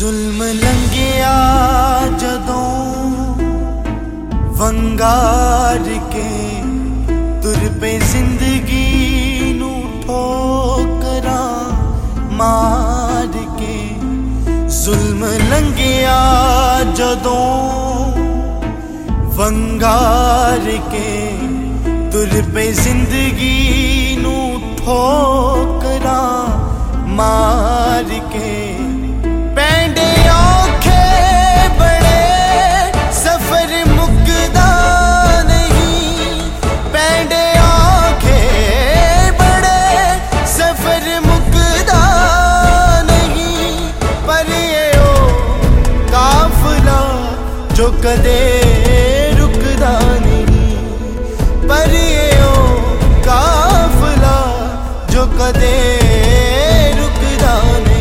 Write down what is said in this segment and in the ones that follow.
जुल्म लंघिया जदों वंगार के तुर पे जिंदगी नू ठोकरां मार के। जुल्म लंघिया जदों वंगार के तुर पे जिंदगी नू ठोकरां मार के। पैंडे औखे बड़े सफर मुकदा नहीं, पैंडे औखे बड़े सफर मुकदा नहीं। पर ये ओ काफिला जो कदे रुकदा नहीं, पर ये ओ काफिला जो कदे रुकदा नहीं।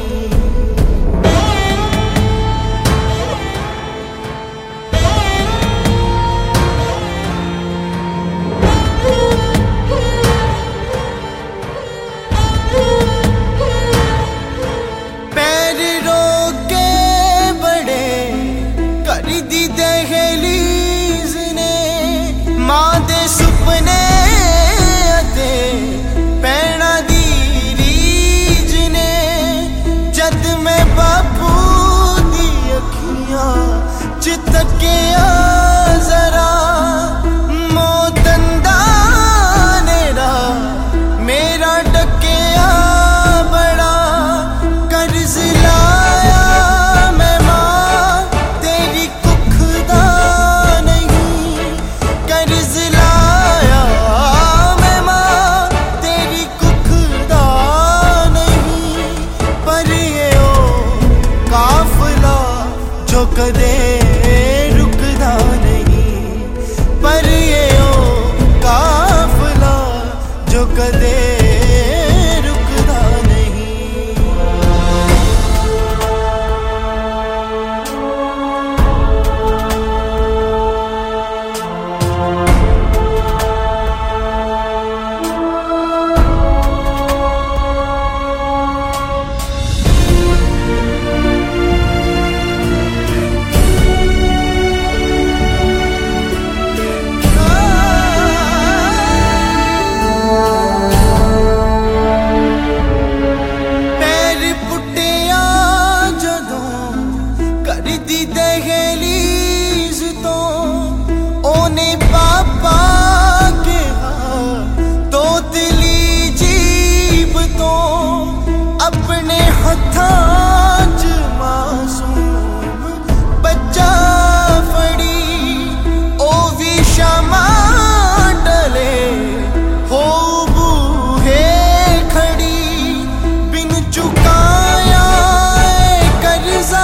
पैर रोके बड़े कर दी दहलीज ने, मां दे सुपने अते पैणा दी रीज ने। जद मैं बापू दी अखियां च तकिया जरा, मौतंदा नेरा मेरा डकिया बड़ा। कर्ज लाया मैं मां तेरी कुख दा नहीं, कर्ज लाया मैं मां तेरी कुख दा नहीं। पर ये ओ काफिला जो कदे रुकदा नहीं, पर ये ओ काफिला जो कदे रुकदा नहीं। दी दहलीज तो ओने पापा के तो दिली जीब तो अपने हथां च मासूम बच्चा फड़ी। ओ भी शामा डले हो बूहे खड़ी, बिन चुकाया कर्जा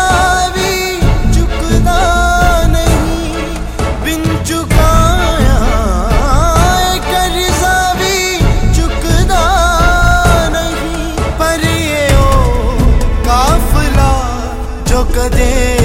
जो कदे